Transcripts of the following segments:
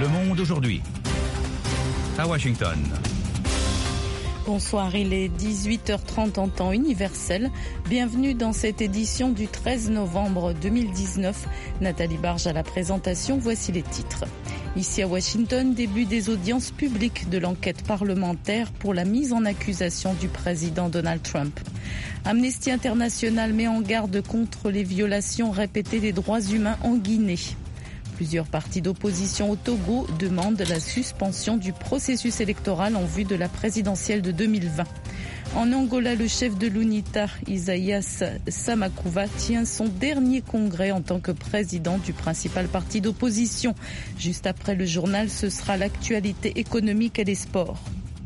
Le Monde aujourd'hui. À Washington. Bonsoir, il est 18h30 en temps universel. Bienvenue dans cette édition du 13 novembre 2019. Nathalie Barge à la présentation, voici les titres. Ici à Washington, début des audiences publiques de l'enquête parlementaire pour la mise en accusation du président Donald Trump. Amnesty International met en garde contre les violations répétées des droits humains en Guinée. Plusieurs partis d'opposition au Togo demandent la suspension du processus électoral en vue de la présidentielle de 2020. En Angola, le chef de l'UNITA, Isaías Samakuva, tient son dernier congrès en tant que président du principal parti d'opposition. Juste après le journal, ce sera l'actualité économique et les sports.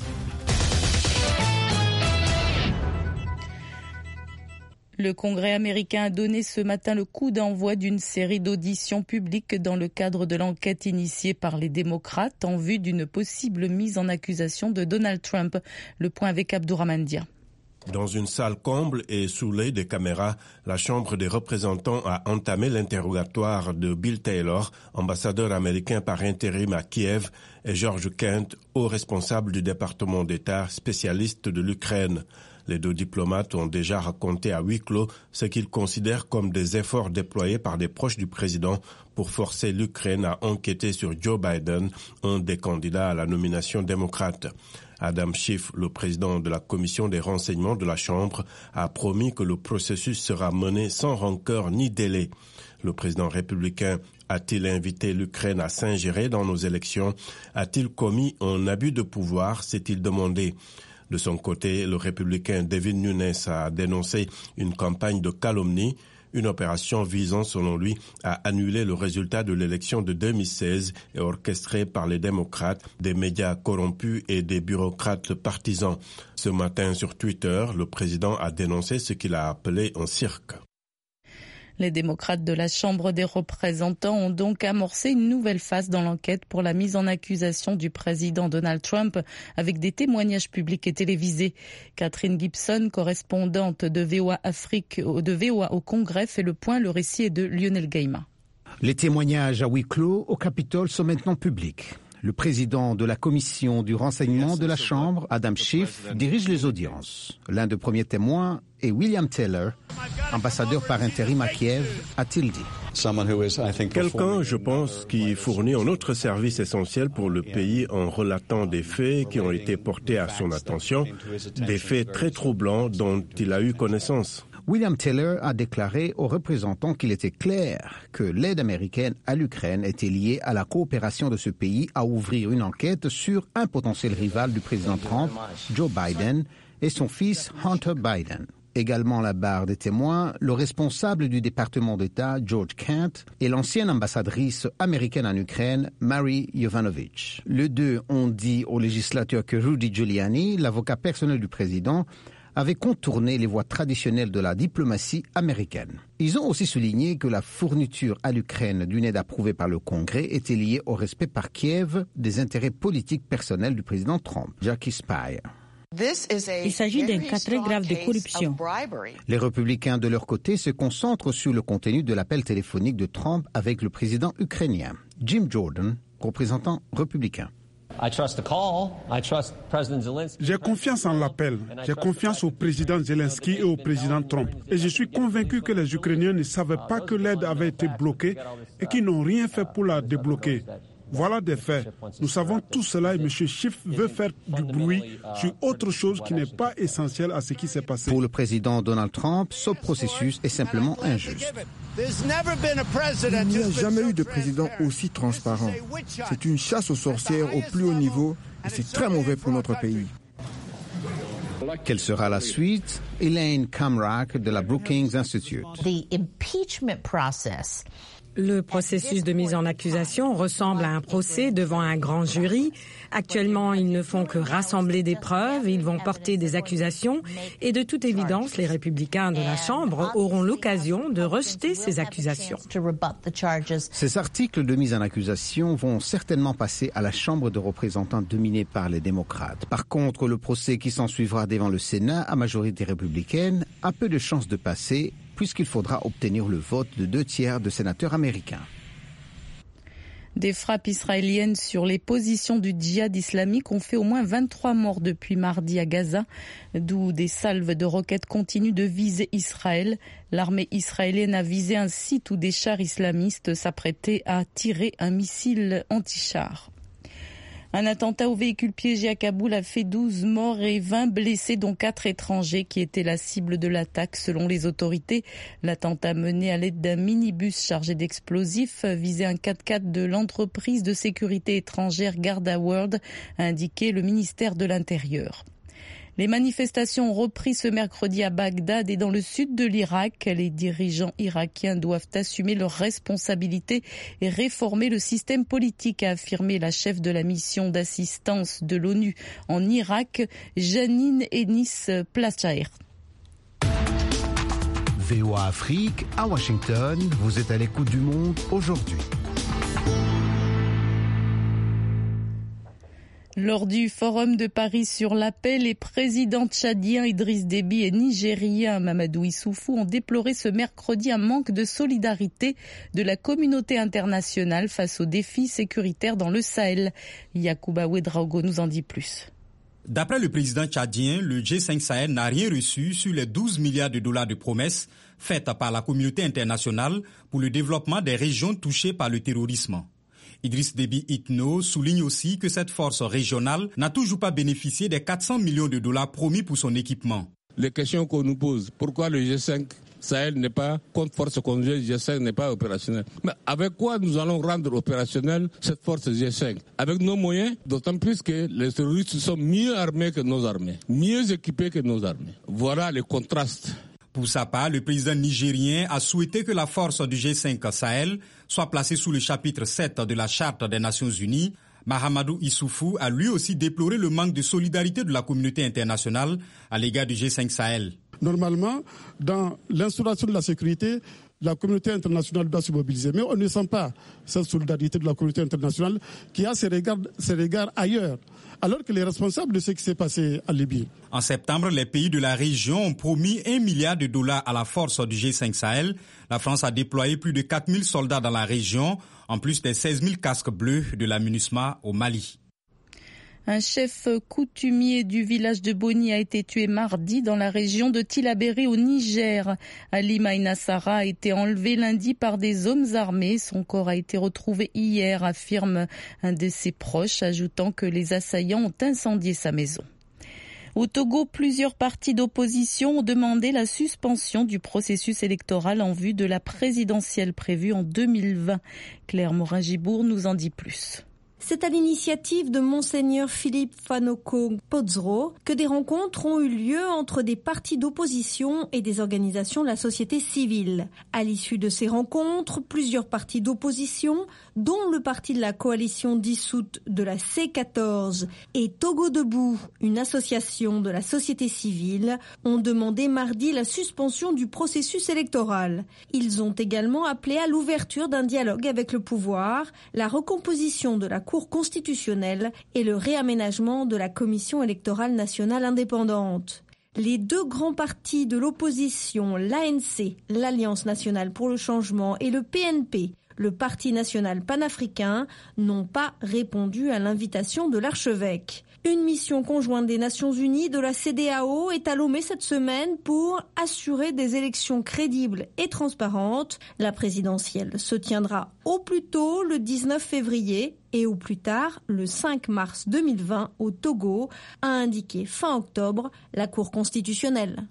Le Congrès américain a donné ce matin le coup d'envoi d'une série d'auditions publiques dans le cadre de l'enquête initiée par les démocrates en vue d'une possible mise en accusation de Donald Trump. Le point avec Abdourahmane Dia. Dans une salle comble et sous l'œil des caméras, la Chambre des représentants a entamé l'interrogatoire de Bill Taylor, ambassadeur américain par intérim à Kiev, et George Kent, haut responsable du département d'État spécialiste de l'Ukraine. Les deux diplomates ont déjà raconté à huis clos ce qu'ils considèrent comme des efforts déployés par des proches du président pour forcer l'Ukraine à enquêter sur Joe Biden, un des candidats à la nomination démocrate. Adam Schiff, le président de la commission des renseignements de la Chambre, a promis que le processus sera mené sans rancœur ni délai. Le président républicain a-t-il invité l'Ukraine à s'ingérer dans nos élections? A-t-il commis un abus de pouvoir? S'est-il demandé. De son côté, le républicain Devin Nunes a dénoncé une campagne de calomnie, une opération visant, selon lui, à annuler le résultat de l'élection de 2016 et orchestrée par les démocrates, des médias corrompus et des bureaucrates partisans. Ce matin, sur Twitter, le président a dénoncé ce qu'il a appelé un cirque. Les démocrates de la Chambre des représentants ont donc amorcé une nouvelle phase dans l'enquête pour la mise en accusation du président Donald Trump avec des témoignages publics et télévisés. Catherine Gibson, correspondante de VOA Afrique, de VOA au Congrès, fait le point. Le récit est de Lionel Gaima. Les témoignages à huis clos au Capitole sont maintenant publics. Le président de la commission du renseignement de la Chambre, Adam Schiff, dirige les audiences. L'un des premiers témoins est William Taylor, ambassadeur par intérim à Kiev, a-t-il dit. Quelqu'un, je pense, qui fournit un autre service essentiel pour le pays en relatant des faits qui ont été portés à son attention, des faits très troublants dont il a eu connaissance. William Taylor a déclaré aux représentants qu'il était clair que l'aide américaine à l'Ukraine était liée à la coopération de ce pays à ouvrir une enquête sur un potentiel rival du président Trump, Joe Biden, et son fils Hunter Biden. Également à la barre des témoins, le responsable du département d'État, George Kent, et l'ancienne ambassadrice américaine en Ukraine, Mary Yovanovitch. Les deux ont dit au législateur que Rudy Giuliani, l'avocat personnel du président, avait contourné les voies traditionnelles de la diplomatie américaine. Ils ont aussi souligné que la fourniture à l'Ukraine d'une aide approuvée par le Congrès était liée au respect par Kiev des intérêts politiques personnels du président Trump. Jackie Spire. Il s'agit d'un cas très grave de corruption. Les républicains, de leur côté, se concentrent sur le contenu de l'appel téléphonique de Trump avec le président ukrainien. Jim Jordan, représentant républicain. J'ai confiance en l'appel. J'ai confiance au président Zelensky et au président Trump. Et je suis convaincu que les Ukrainiens ne savaient pas que l'aide avait été bloquée et qu'ils n'ont rien fait pour la débloquer. Voilà des faits. Nous savons tout cela et M. Schiff veut faire du bruit sur autre chose qui n'est pas essentielle à ce qui s'est passé. Pour le président Donald Trump, ce processus est simplement injuste. Il n'y a jamais eu de président aussi transparent. C'est une chasse aux sorcières au plus haut niveau et c'est très mauvais pour notre pays. Quelle sera la suite? Elaine Kamrak de la Brookings Institute. Le processus de mise en accusation ressemble à un procès devant un grand jury. Actuellement, ils ne font que rassembler des preuves, ils vont porter des accusations et de toute évidence, les républicains de la Chambre auront l'occasion de rejeter ces accusations. Ces articles de mise en accusation vont certainement passer à la Chambre de représentants dominée par les démocrates. Par contre, le procès qui s'ensuivra devant le Sénat à majorité républicaine a peu de chances de passer puisqu'il faudra obtenir le vote de 2/3 de sénateurs américains. Des frappes israéliennes sur les positions du djihad islamique ont fait au moins 23 morts depuis mardi à Gaza, d'où des salves de roquettes continuent de viser Israël. L'armée israélienne a visé un site où des chars islamistes s'apprêtaient à tirer un missile anti-char. Un attentat au véhicule piégé à Kaboul a fait 12 morts et 20 blessés, dont 4 étrangers qui étaient la cible de l'attaque. Selon les autorités, l'attentat mené à l'aide d'un minibus chargé d'explosifs visait un 4x4 de l'entreprise de sécurité étrangère Garda World, a indiqué le ministère de l'Intérieur. Les manifestations ont repris ce mercredi à Bagdad et dans le sud de l'Irak. Les dirigeants irakiens doivent assumer leurs responsabilités et réformer le système politique, a affirmé la chef de la mission d'assistance de l'ONU en Irak, Janine Ennis Plachaer. VOA Afrique, à Washington, vous êtes à l'écoute du monde aujourd'hui. Lors du Forum de Paris sur la paix, les présidents tchadiens Idriss Déby et nigérien Mamadou Issoufou ont déploré ce mercredi un manque de solidarité de la communauté internationale face aux défis sécuritaires dans le Sahel. Yacouba Ouedraogo nous en dit plus. D'après le président tchadien, le G5 Sahel n'a rien reçu sur les 12 milliards de dollars de promesses faites par la communauté internationale pour le développement des régions touchées par le terrorisme. Idriss Déby Itno souligne aussi que cette force régionale n'a toujours pas bénéficié des 400 millions de dollars promis pour son équipement. Les questions qu'on nous pose, pourquoi le G5 Sahel n'est pas contre force conjointe, G5 n'est pas opérationnel. Mais avec quoi nous allons rendre opérationnelle cette force G5? Avec nos moyens, d'autant plus que les terroristes sont mieux armés que nos armées, mieux équipés que nos armées. Voilà les contrastes. Pour sa part, le président nigérien a souhaité que la force du G5 Sahel soit placée sous le chapitre 7 de la Charte des Nations Unies. Mahamadou Issoufou a lui aussi déploré le manque de solidarité de la communauté internationale à l'égard du G5 Sahel. Normalement, dans l'instauration de la sécurité, la communauté internationale doit se mobiliser. Mais on ne sent pas cette solidarité de la communauté internationale qui a ses regards ailleurs, alors que les responsables de ce qui s'est passé en Libye. En septembre, les pays de la région ont promis 1 milliard de dollars à la force du G5 Sahel. La France a déployé plus de 4 000 soldats dans la région, en plus des 16 000 casques bleus de la MINUSMA au Mali. Un chef coutumier du village de Boni a été tué mardi dans la région de Tillabéri au Niger. Ali Maïnassara a été enlevé lundi par des hommes armés. Son corps a été retrouvé hier, affirme un de ses proches, ajoutant que les assaillants ont incendié sa maison. Au Togo, plusieurs partis d'opposition ont demandé la suspension du processus électoral en vue de la présidentielle prévue en 2020. Claire Morin-Gibour nous en dit plus. C'est à l'initiative de Monseigneur Philippe Fanoko Podzro que des rencontres ont eu lieu entre des partis d'opposition et des organisations de la société civile. À l'issue de ces rencontres, plusieurs partis d'opposition, dont le parti de la coalition dissoute de la C14 et Togo Debout, une association de la société civile, ont demandé mardi la suspension du processus électoral. Ils ont également appelé à l'ouverture d'un dialogue avec le pouvoir, la recomposition de la Cour constitutionnelle et le réaménagement de la Commission électorale nationale indépendante. Les deux grands partis de l'opposition, l'ANC, l'Alliance nationale pour le changement, et le PNP, le Parti national panafricain, n'ont pas répondu à l'invitation de l'archevêque. Une mission conjointe des Nations Unies, de la CEDEAO, est à Lomé cette semaine pour assurer des élections crédibles et transparentes. La présidentielle se tiendra au plus tôt le 19 février et au plus tard le 5 mars 2020 au Togo, a indiqué fin octobre la Cour constitutionnelle.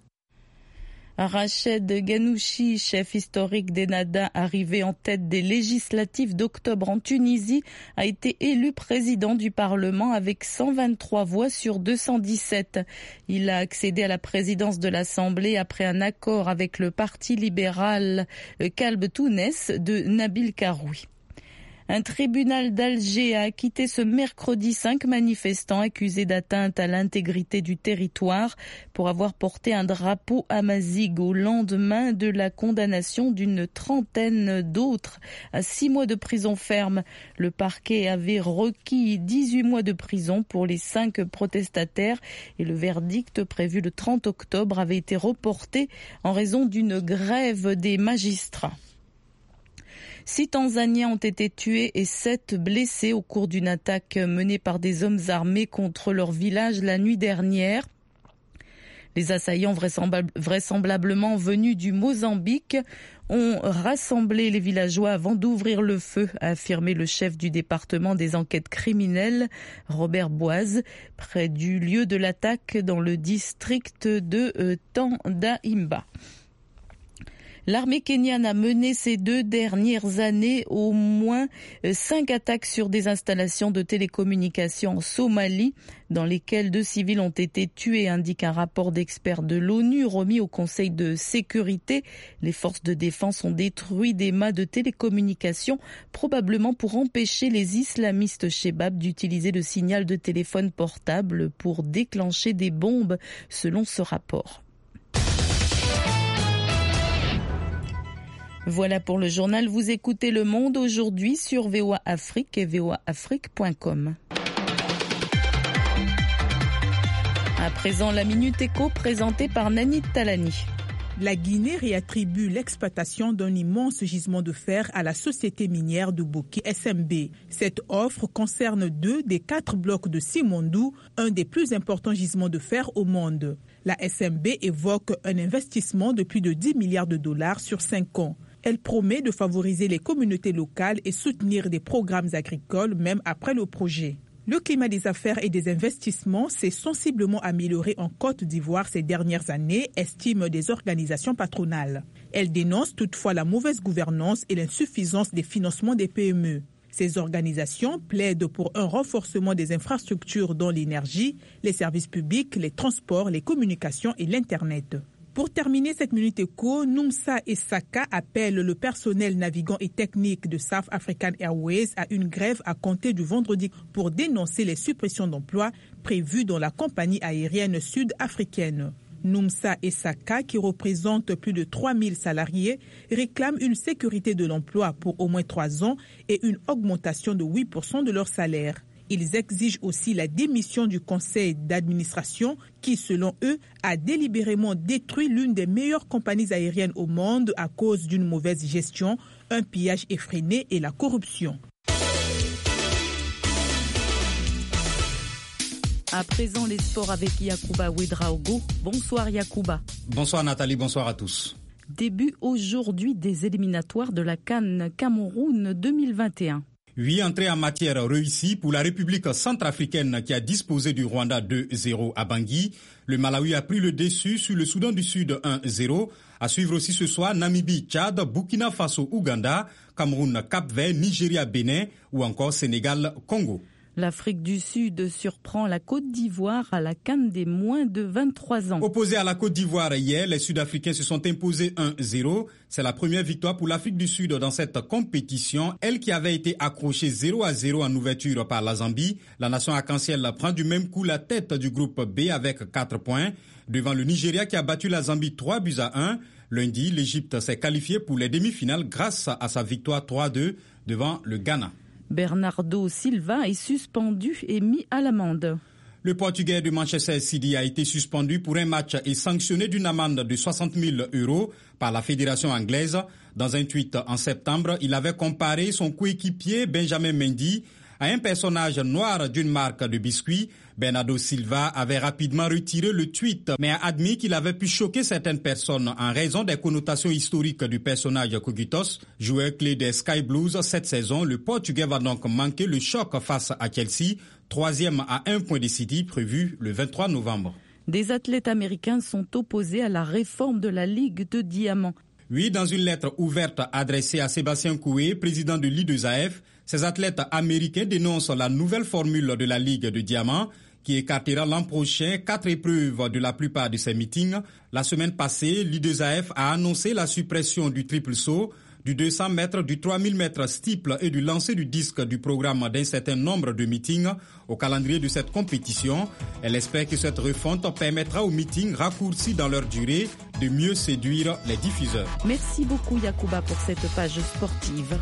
Rached Ghannouchi, chef historique d'Ennahda, arrivé en tête des législatives d'octobre en Tunisie, a été élu président du Parlement avec 123 voix sur 217. Il a accédé à la présidence de l'Assemblée après un accord avec le parti libéral Kalb Tounes de Nabil Karoui. Un tribunal d'Alger a acquitté ce mercredi 5 manifestants accusés d'atteinte à l'intégrité du territoire pour avoir porté un drapeau amazigh au lendemain de la condamnation d'une trentaine d'autres à 6 mois de prison ferme. Le parquet avait requis 18 mois de prison pour les 5 protestataires et le verdict prévu le 30 octobre avait été reporté en raison d'une grève des magistrats. 6 Tanzaniens ont été tués et 7 blessés au cours d'une attaque menée par des hommes armés contre leur village la nuit dernière. Les assaillants vraisemblablement venus du Mozambique ont rassemblé les villageois avant d'ouvrir le feu, a affirmé le chef du département des enquêtes criminelles, Robert Boise, près du lieu de l'attaque dans le district de Tandahimba. L'armée kenyane a mené ces 2 dernières années au moins 5 attaques sur des installations de télécommunications en Somalie, dans lesquelles 2 civils ont été tués, indique un rapport d'experts de l'ONU remis au Conseil de sécurité. Les forces de défense ont détruit des mâts de télécommunications, probablement pour empêcher les islamistes Shebab d'utiliser le signal de téléphone portable pour déclencher des bombes, selon ce rapport. Voilà pour le journal. Vous écoutez Le Monde aujourd'hui sur VOA Afrique et voaafrique.com. À présent, la Minute Éco présentée par Nani Talani. La Guinée réattribue l'exploitation d'un immense gisement de fer à la société minière de Bouki SMB. Cette offre concerne 2 des 4 blocs de Simandou, un des plus importants gisements de fer au monde. La SMB évoque un investissement de plus de 10 milliards de dollars sur 5 ans. Elle promet de favoriser les communautés locales et soutenir des programmes agricoles même après le projet. Le climat des affaires et des investissements s'est sensiblement amélioré en Côte d'Ivoire ces dernières années, estiment des organisations patronales. Elles dénoncent toutefois la mauvaise gouvernance et l'insuffisance des financements des PME. Ces organisations plaident pour un renforcement des infrastructures dont l'énergie, les services publics, les transports, les communications et l'Internet. Pour terminer cette Minute Éco, Noumsa Essaka appelle le personnel navigant et technique de South African Airways à une grève à compter du vendredi pour dénoncer les suppressions d'emplois prévues dans la compagnie aérienne sud-africaine. Noumsa Essaka, qui représente plus de 3000 salariés, réclame une sécurité de l'emploi pour au moins 3 ans et une augmentation de 8% de leur salaire. Ils exigent aussi la démission du conseil d'administration qui, selon eux, a délibérément détruit l'une des meilleures compagnies aériennes au monde à cause d'une mauvaise gestion, un pillage effréné et la corruption. À présent, les sports avec Yacouba Ouedraogo. Bonsoir Yacouba. Bonsoir Nathalie, bonsoir à tous. Début aujourd'hui des éliminatoires de la CAN Cameroun 2021. 8 entrées en matière réussies pour la République centrafricaine qui a disposé du Rwanda 2-0 à Bangui. Le Malawi a pris le dessus sur le Soudan du Sud 1-0. À suivre aussi ce soir Namibie, Tchad, Burkina Faso, Ouganda, Cameroun, Cap-Vert, Nigeria, Bénin ou encore Sénégal, Congo. L'Afrique du Sud surprend la Côte d'Ivoire à la CAN des moins de 23 ans. Opposés à la Côte d'Ivoire hier, les Sud-Africains se sont imposés 1-0. C'est la première victoire pour l'Afrique du Sud dans cette compétition. Elle qui avait été accrochée 0-0 en ouverture par la Zambie. La nation arc-en-ciel prend du même coup la tête du groupe B avec 4 points. Devant le Nigeria qui a battu la Zambie 3-1. Lundi, l'Égypte s'est qualifiée pour les demi-finales grâce à sa victoire 3-2 devant le Ghana. Bernardo Silva est suspendu et mis à l'amende. Le Portugais de Manchester City a été suspendu pour un match et sanctionné d'une amende de 60 000 € par la fédération anglaise. Dans un tweet en septembre, il avait comparé son coéquipier Benjamin Mendy à un personnage noir d'une marque de biscuits. Bernardo Silva avait rapidement retiré le tweet, mais a admis qu'il avait pu choquer certaines personnes en raison des connotations historiques du personnage Cogitos. Joueur clé des Sky Blues cette saison, le Portugais va donc manquer le choc face à Chelsea, 3e à 1 point de City, prévu le 23 novembre. Des athlètes américains sont opposés à la réforme de la Ligue de Diamant. Oui, dans une lettre ouverte adressée à Sébastien Coué, président de l'I2AF, ces athlètes américains dénoncent la nouvelle formule de la Ligue de Diamant qui écartera l'an prochain 4 épreuves de la plupart de ces meetings. La semaine passée, l'I2AF a annoncé la suppression du triple saut, du 200 mètres, du 3000 mètres steeple et du lancer du disque du programme d'un certain nombre de meetings au calendrier de cette compétition. Elle espère que cette refonte permettra aux meetings raccourcis dans leur durée de mieux séduire les diffuseurs. Merci beaucoup Yacouba pour cette page sportive.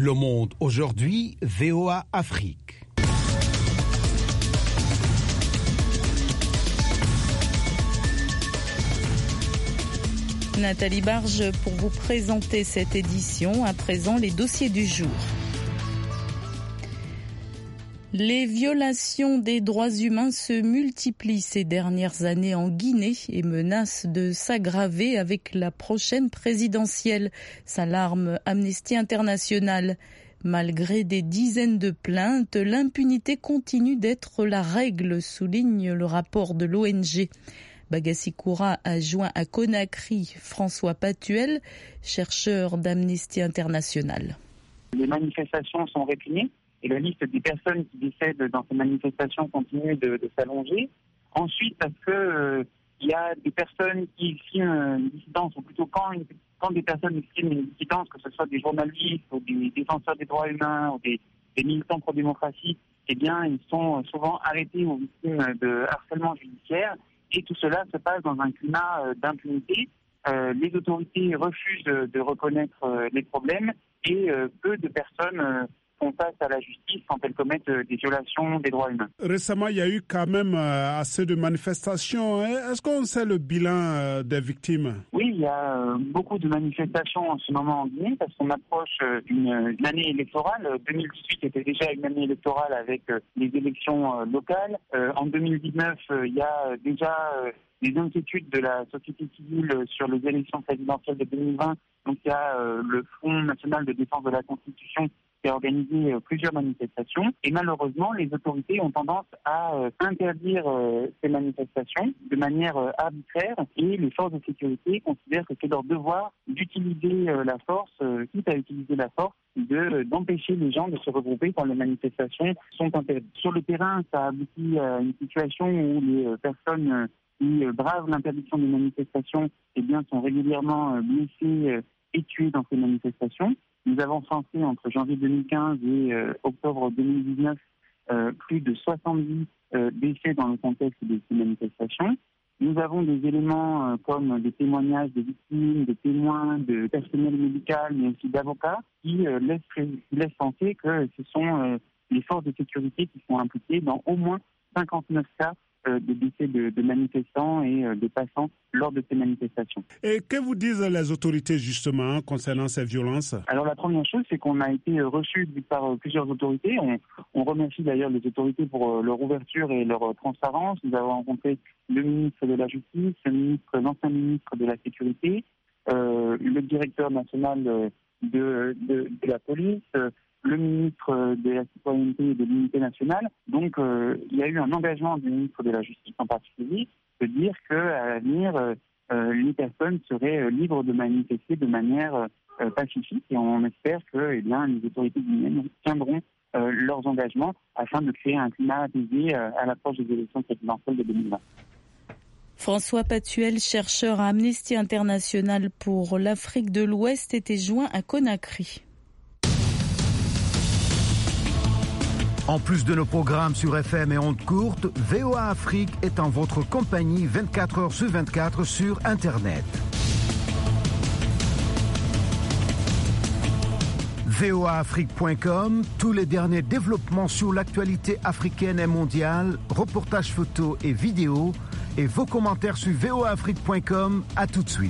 Le Monde aujourd'hui, VOA Afrique. Nathalie Barge pour vous présenter cette édition. À présent, les dossiers du jour. Les violations des droits humains se multiplient ces dernières années en Guinée et menacent de s'aggraver avec la prochaine présidentielle, s'alarme Amnesty International. Malgré des dizaines de plaintes, l'impunité continue d'être la règle, souligne le rapport de l'ONG. Bagassi Koura a joint à Conakry François Patuel, chercheur d'Amnesty International. Les manifestations sont réprimées et la liste des personnes qui décèdent dans ces manifestations continue de s'allonger. Ensuite, parce que il y a des personnes qui expriment une dissidence, ou plutôt quand des personnes expriment une dissidence, que ce soit des journalistes ou des défenseurs des droits humains ou des militants pro-démocratie, eh bien, ils sont souvent arrêtés ou victimes de harcèlement judiciaire. Et tout cela se passe dans un climat d'impunité. Les autorités refusent de reconnaître les problèmes et peu de personnes font face à la justice quand elles commettent des violations des droits humains. Récemment, il y a eu quand même assez de manifestations. Est-ce qu'on sait le bilan des victimes? Oui, il y a beaucoup de manifestations en ce moment en Guinée parce qu'on approche d'une année électorale. 2018 était déjà une année électorale avec les élections locales. En 2019, il y a déjà des inquiétudes de la société civile sur les élections présidentielles de 2020. Donc il y a le Front national de défense de la Constitution qui a organisé plusieurs manifestations. Et malheureusement, les autorités ont tendance à interdire ces manifestations de manière arbitraire. Et les forces de sécurité considèrent que c'est leur devoir d'utiliser la force, quitte à utiliser la force, d'empêcher les gens de se regrouper quand les manifestations sont interdites. Sur le terrain, ça aboutit à une situation où les personnes qui bravent l'interdiction des manifestations sont régulièrement blessées et tuées dans ces manifestations. Nous avons censé entre janvier 2015 et octobre 2019 plus de 70 décès dans le contexte de ces manifestations. Nous avons des éléments comme des témoignages de victimes, de témoins, de personnel médical, mais aussi d'avocats qui laissent penser que ce sont les forces de sécurité qui sont impliquées dans au moins 59 cas de décès de manifestants et de passants lors de ces manifestations. Et que vous disent les autorités justement concernant ces violences? Alors la première chose, c'est qu'on a été reçus par plusieurs autorités. On remercie d'ailleurs les autorités pour leur ouverture et leur transparence. Nous avons rencontré le ministre de la Justice, l'ancien ministre de la Sécurité, le directeur national de la police, le ministre de la Citoyenneté et de l'Unité nationale. Donc, il y a eu un engagement du ministre de la Justice en particulier de dire qu'à l'avenir, les personnes seraient libres de manifester de manière pacifique et on espère que les autorités guinéennes tiendront leurs engagements afin de créer un climat apaisé à l'approche des élections présidentielles de 2020. François Patuel, chercheur à Amnesty International pour l'Afrique de l'Ouest, était joint à Conakry. En plus de nos programmes sur FM et ondes courtes, VOA Afrique est en votre compagnie 24 heures sur 24 sur Internet. voaafrique.com, tous les derniers développements sur l'actualité africaine et mondiale, reportages photos et vidéos, et vos commentaires sur voaafrique.com. À tout de suite.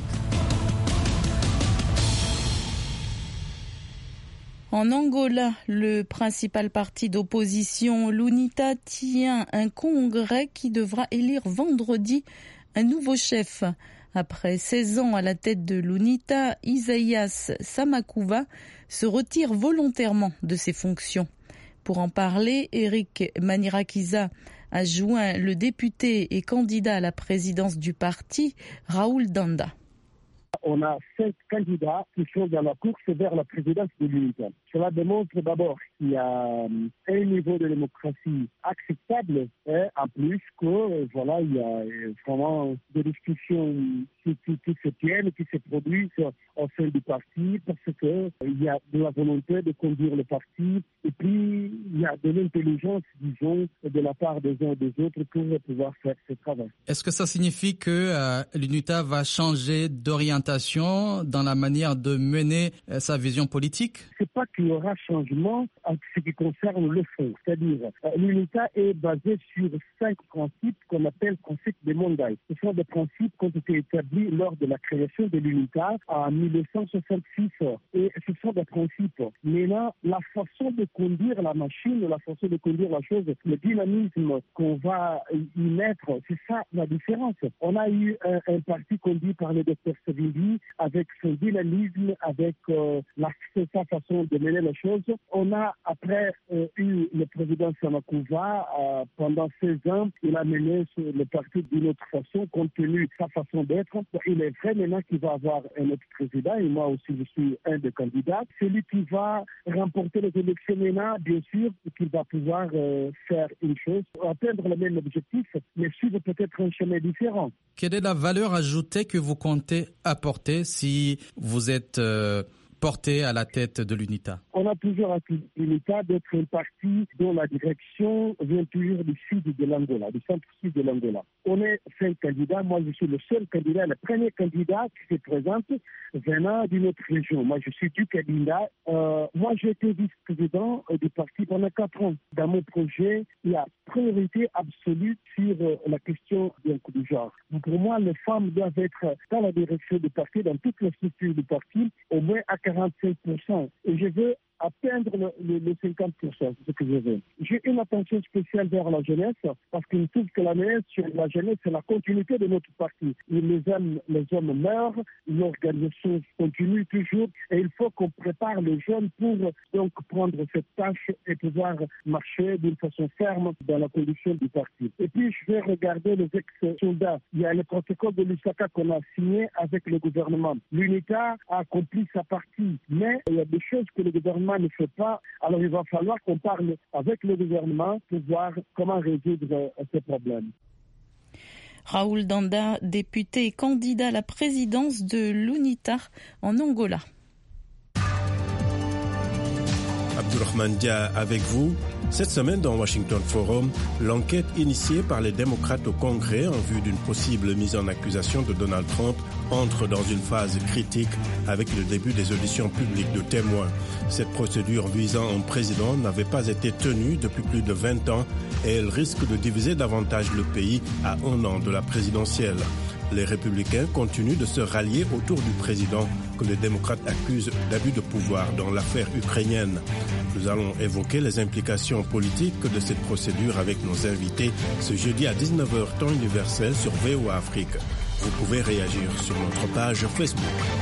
En Angola, le principal parti d'opposition, l'UNITA, tient un congrès qui devra élire vendredi un nouveau chef. Après 16 ans à la tête de l'UNITA, Isaïas Samakuva se retire volontairement de ses fonctions. Pour en parler, Eric Manirakiza a joint le député et candidat à la présidence du parti, Raoul Danda. On a 5 candidats qui sont dans la course vers la présidence de l'UNITA. Cela démontre d'abord qu'il y a un niveau de démocratie acceptable, et en plus que il y a vraiment des discussions qui se tiennent, qui se produisent au sein du parti, parce qu'il y a de la volonté de conduire le parti, et puis il y a de l'intelligence, disons, de la part des uns et des autres pour pouvoir faire ce travail. Est-ce que ça signifie que l'UNITA va changer d'orientation orientation dans la manière de mener sa vision politique? C'est pas qu'il y aura changement en ce qui concerne le fond. C'est-à-dire, l'UNITA est basée sur 5 principes qu'on appelle principes de Mondaï. Ce sont des principes qui ont été établis lors de la création de l'UNITA en 1966. Et ce sont des principes. Maintenant, la façon de conduire la machine, la façon de conduire la chose, le dynamisme qu'on va y mettre, c'est ça la différence. On a eu un parti conduit par le Dr Savimbi avec son dynamisme, avec sa façon de mener les choses. On a après eu le président Samakouva pendant 16 ans. Il a mené le parti d'une autre façon, compte tenu de sa façon d'être. Il est vrai maintenant qu'il va avoir un autre président, et moi aussi je suis un des candidats. Celui qui va remporter les élections maintenant, bien sûr, qu'il va pouvoir faire une chose, atteindre le même objectif, mais suivre peut-être un chemin différent. Quelle est la valeur ajoutée que vous comptez apporter si vous êtes porté à la tête de l'UNITA? On a toujours accusé l'UNITA d'être un parti dont la direction vient toujours du sud de l'Angola, du centre-sud de l'Angola. On est 5 candidats. Moi, je suis le seul candidat, le premier candidat qui se présente venant d'une autre région. Moi, je suis du candidat. Moi, j'ai été vice-président du parti pendant 4 ans. Dans mon projet, il y a priorité absolue sur la question du genre. Donc, pour moi, les femmes doivent être dans la direction du parti, dans toutes les structures du parti, au moins à 45%. Et je veux atteindre le 50%, c'est ce que je veux. J'ai une attention spéciale vers la jeunesse, parce qu'il trouve que la jeunesse, c'est la continuité de notre parti. Les hommes meurent, l'organisation continue toujours, et il faut qu'on prépare les jeunes pour donc prendre cette tâche et pouvoir marcher d'une façon ferme dans la conduction du parti. Et puis, je vais regarder les ex-soldats. Il y a le protocole de Lusaka qu'on a signé avec le gouvernement. L'UNITA a accompli sa partie, mais il y a des choses que le gouvernement ne fait pas. Alors il va falloir qu'on parle avec le gouvernement pour voir comment résoudre ces problèmes. Raoul Danda, député et candidat à la présidence de l'UNITA en Angola. Abdourahmane Dia avec vous. Cette semaine dans Washington Forum, l'enquête initiée par les démocrates au Congrès en vue d'une possible mise en accusation de Donald Trump entre dans une phase critique avec le début des auditions publiques de témoins. Cette procédure visant un président n'avait pas été tenue depuis plus de 20 ans et elle risque de diviser davantage le pays à 1 an de la présidentielle. Les républicains continuent de se rallier autour du président que les démocrates accusent d'abus de pouvoir dans l'affaire ukrainienne. Nous allons évoquer les implications politiques de cette procédure avec nos invités ce jeudi à 19h temps universel sur VOA Afrique. Vous pouvez réagir sur notre page Facebook.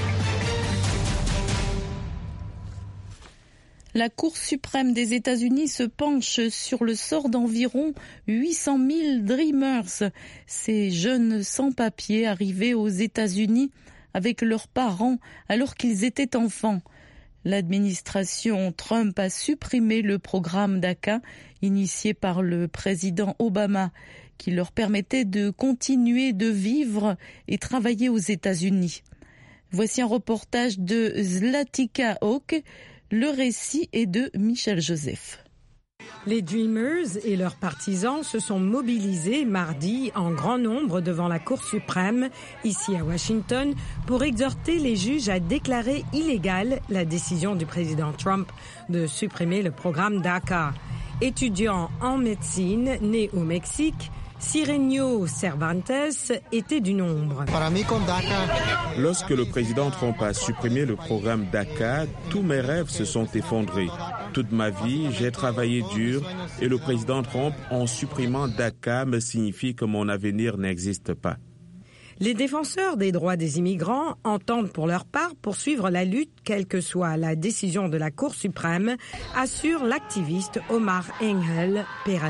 La Cour suprême des États-Unis se penche sur le sort d'environ 800 000 Dreamers, ces jeunes sans-papiers arrivés aux États-Unis avec leurs parents alors qu'ils étaient enfants. L'administration Trump a supprimé le programme DACA initié par le président Obama qui leur permettait de continuer de vivre et travailler aux États-Unis. Voici un reportage de Zlatica Hawk. Le récit est de Michel Joseph. Les Dreamers et leurs partisans se sont mobilisés mardi en grand nombre devant la Cour suprême, ici à Washington, pour exhorter les juges à déclarer illégale la décision du président Trump de supprimer le programme DACA. Étudiant en médecine, né au Mexique, Sirenio Cervantes était du nombre. Lorsque le président Trump a supprimé le programme DACA, tous mes rêves se sont effondrés. Toute ma vie, j'ai travaillé dur et le président Trump, en supprimant DACA, me signifie que mon avenir n'existe pas. Les défenseurs des droits des immigrants entendent pour leur part poursuivre la lutte, quelle que soit la décision de la Cour suprême, assure l'activiste Omar Engel Pérez.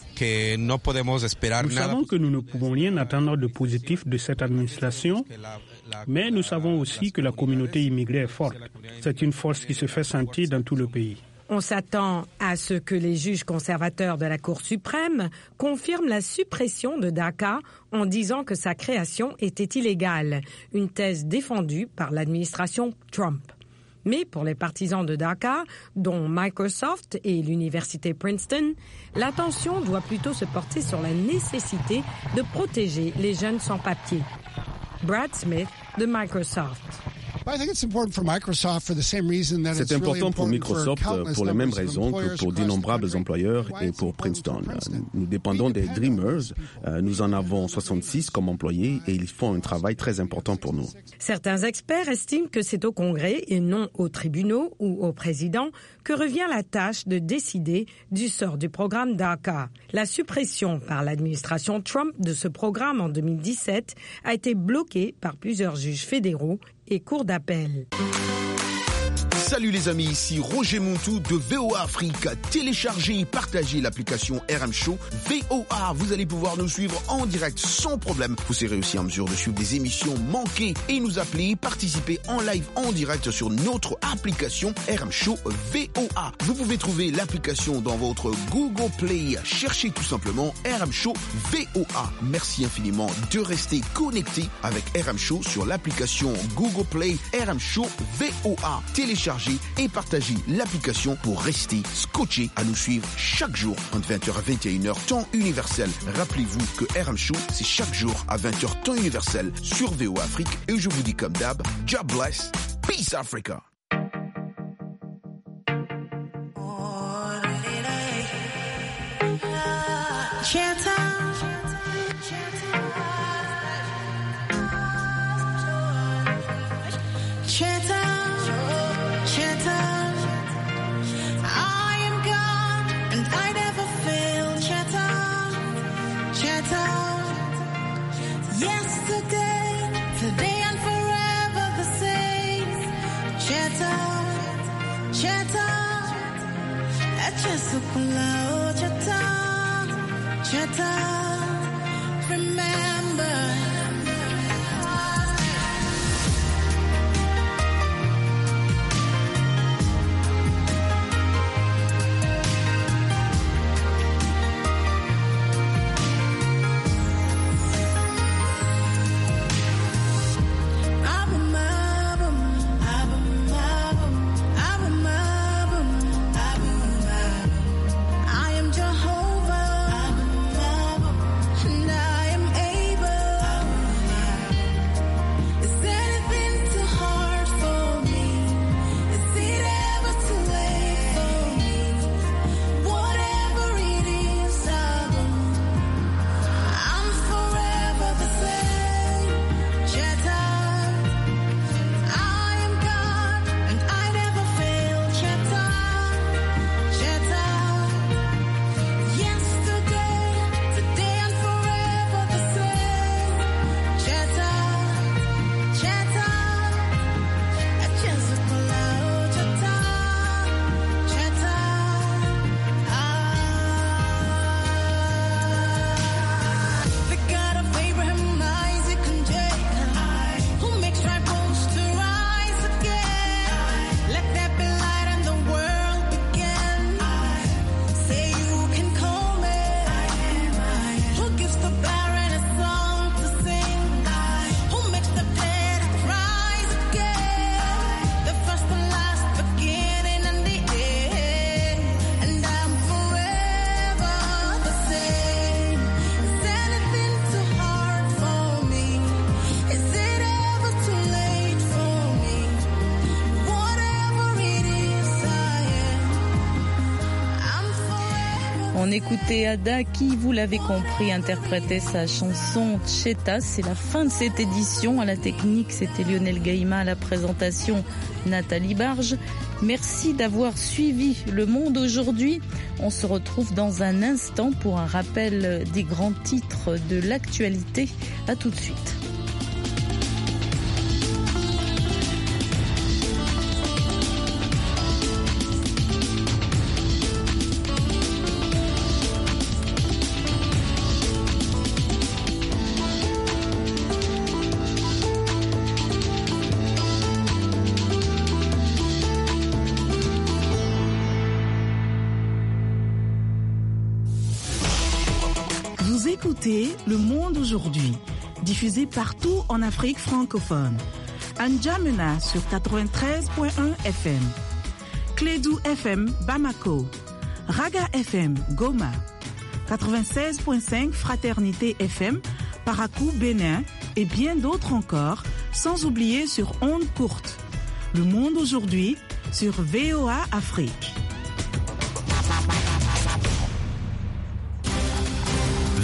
Nous savons que nous ne pouvons rien attendre de positif de cette administration, mais nous savons aussi que la communauté immigrée est forte. C'est une force qui se fait sentir dans tout le pays. On s'attend à ce que les juges conservateurs de la Cour suprême confirment la suppression de DACA en disant que sa création était illégale, une thèse défendue par l'administration Trump. Mais pour les partisans de DACA, dont Microsoft et l'université Princeton, l'attention doit plutôt se porter sur la nécessité de protéger les jeunes sans-papiers. Brad Smith de Microsoft. C'est important pour Microsoft pour les mêmes raisons que pour d'innombrables employeurs et pour Princeton. Nous dépendons des Dreamers. Nous en avons 66 comme employés et ils font un travail très important pour nous. Certains experts estiment que c'est au Congrès et non aux tribunaux ou au président que revient la tâche de décider du sort du programme DACA. La suppression par l'administration Trump de ce programme en 2017 a été bloquée par plusieurs juges fédéraux et cours d'appel. Salut les amis, ici Roger Montou de VOA Afrique. Téléchargez et partagez l'application RM Show VOA. Vous allez pouvoir nous suivre en direct sans problème. Vous serez aussi en mesure de suivre des émissions manquées et nous appeler, participer en live en direct sur notre application RM Show VOA. Vous pouvez trouver l'application dans votre Google Play. Cherchez tout simplement RM Show VOA. Merci infiniment de rester connecté avec RM Show sur l'application Google Play RM Show VOA. Téléchargez et partagez l'application pour rester scotché à nous suivre chaque jour entre 20h à 21h temps universel. Rappelez-vous que RM Show, c'est chaque jour à 20h temps universel sur VOA Afrique. Et je vous dis comme d'hab, God bless, peace Africa. On écoutait Ada qui, vous l'avez compris, interprétait sa chanson Cheta. C'est la fin de cette édition. À la technique, c'était Lionel Gaïma. À la présentation, Nathalie Barge. Merci d'avoir suivi Le Monde aujourd'hui. On se retrouve dans un instant pour un rappel des grands titres de l'actualité. À tout de suite. Écoutez Le Monde aujourd'hui, diffusé partout en Afrique francophone. N'Djamena sur 93.1 FM, Clédou FM Bamako, Raga FM Goma, 96.5 Fraternité FM Parakou Bénin et bien d'autres encore sans oublier sur ondes courtes. Le monde aujourd'hui sur VOA Afrique.